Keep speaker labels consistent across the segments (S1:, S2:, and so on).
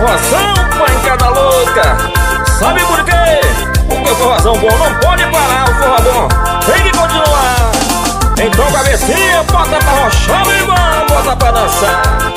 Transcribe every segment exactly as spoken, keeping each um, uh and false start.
S1: forrozão, pancada louca. Sabe por quê? Porque o forrozão bom não pode parar, o forró bom tem que continuar. Então cabecinha, bota pra rochar, meu irmão, bota pra dançar.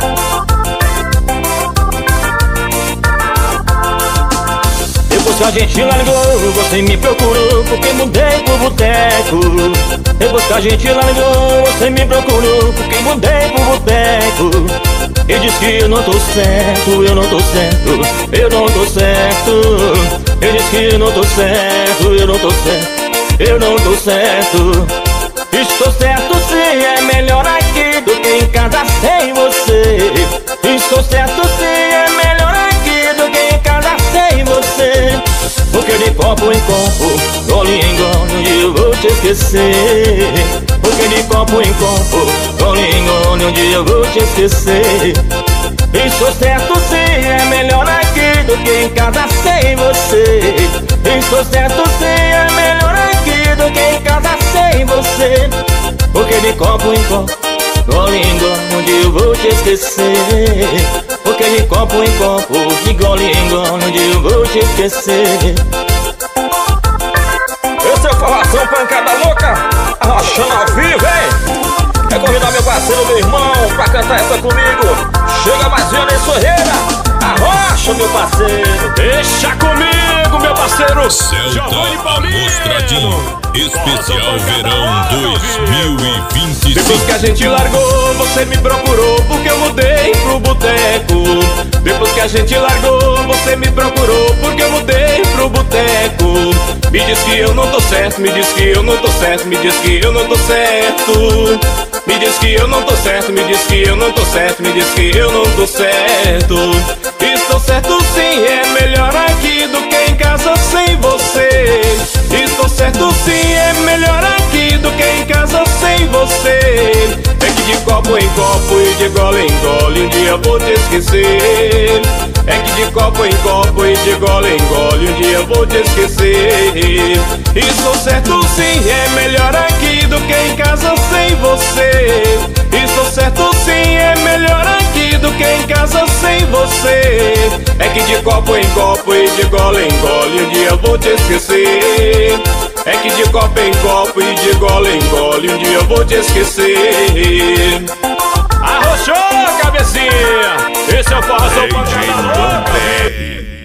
S1: Depois que a gente largou, você me procurou, porque mudei pro boteco. Depois que a gente largou, você me procurou, porque mudei pro boteco. E diz que eu não tô certo, eu não tô certo, eu não tô certo. E diz que eu não tô certo, eu não tô certo, eu não tô certo. Estou certo sim, é melhor aqui do que em casa sem você. Estou certo sim, é melhor aqui do que em casa sem você. Porque de copo em copo, gole em gole, um dia eu vou te esquecer. Porque de copo em copo, gole em gole, um dia eu vou te esquecer. Estou certo sim, é melhor aqui do que em casa sem você. Estou certo sim, é melhor aqui do que em casa sem você. Porque de copo em copo, gole em gole, um dia eu vou te esquecer. Porque de copo em copo, de gole em gole, um dia eu vou te esquecer. Esse é o Forrozão Pancada Louca, arrochando ao vivo, hein? Quer convidar meu parceiro, meu irmão, pra cantar essa comigo? Chega mais Vianney Sorreira, arrocha, meu parceiro.
S2: Deixa comigo, meu parceiro
S3: Celta Amostradinho, especial verão dois mil e vinte e cinco.
S2: Depois que a gente largou, você me procurou, porque eu mudei pro boteco. Depois que a gente largou, você me procurou, porque eu mudei pro boteco. Me diz que eu não tô certo, me diz que eu não tô certo, me diz que eu não tô certo. Me diz que eu não tô certo, me diz que eu não tô certo, me diz que eu não tô certo. Estou certo sim, é melhor aqui do que em casa sem você. Estou certo sim, é melhor aqui do que em casa sem você. É que de copo em copo e de gole em gole, um dia eu vou te esquecer. É que de copo em copo e de gole em gole, um dia eu vou te esquecer. Estou certo sim, é melhor aqui do que em casa sem você. Estou certo sim, é melhor aqui do que em casa sem você. É que de copo em copo e de gole em gole, um dia eu vou te esquecer. É que de copo em copo e de gole em gole, um dia eu vou te esquecer.
S1: Arrochou, cabecinha! Esse é o Forrozão Pancada Louca.